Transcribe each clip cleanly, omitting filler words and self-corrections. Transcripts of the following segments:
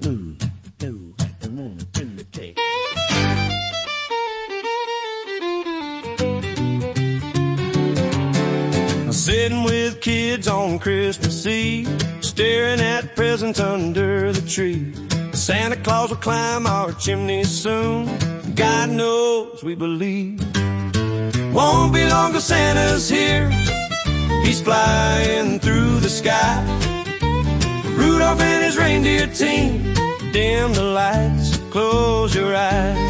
Move, move, and move in the cake. Sitting with kids on Christmas Eve, staring at presents under the tree. Santa Claus will climb our chimney soon. God knows we believe. Won't be long till Santa's here. He's flying through the sky. Rudolph and his reindeer team. Dim the lights, close your eyes.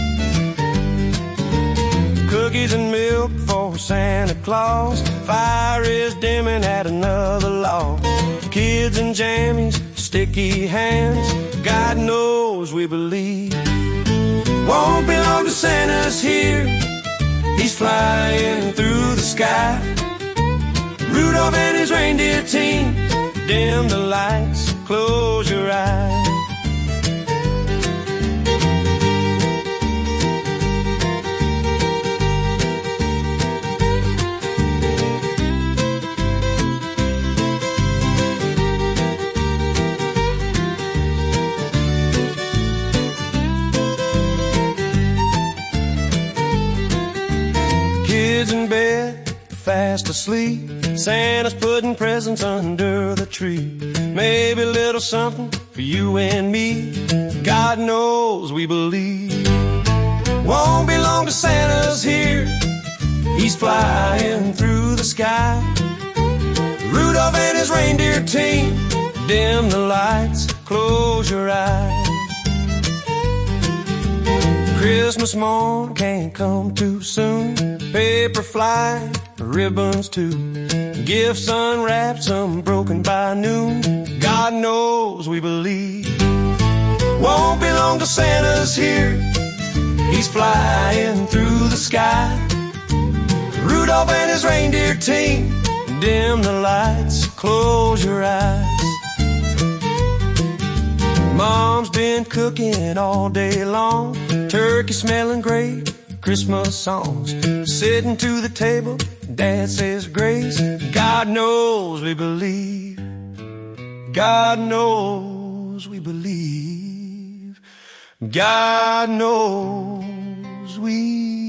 Cookies and milk for Santa Claus. Fire is dimming at another log. Kids and jammies, sticky hands. God knows we believe. Won't be long till Santa's here. He's flying through the sky. Rudolph and his reindeer team. Dim the lights, close your eyes. Kids in bed, fast asleep. Santa's putting presents under the tree. Maybe a little something for you and me. God knows we believe. Won't be long till Santa's here. He's flying through the sky. Rudolph and his reindeer team. Dim the lights, close your eyes. Christmas morn can't come too soon. Paper fly, ribbons too. Gifts unwrapped, some broken by noon. God knows we believe. Won't be long till Santa's here. He's flying through the sky. Rudolph and his reindeer team. Dim the lights, close your eyes. Mom's been cooking all day long. Turkey smelling great, Christmas songs. Sitting to the table, Dad says grace. God knows we believe. God knows we believe. God knows we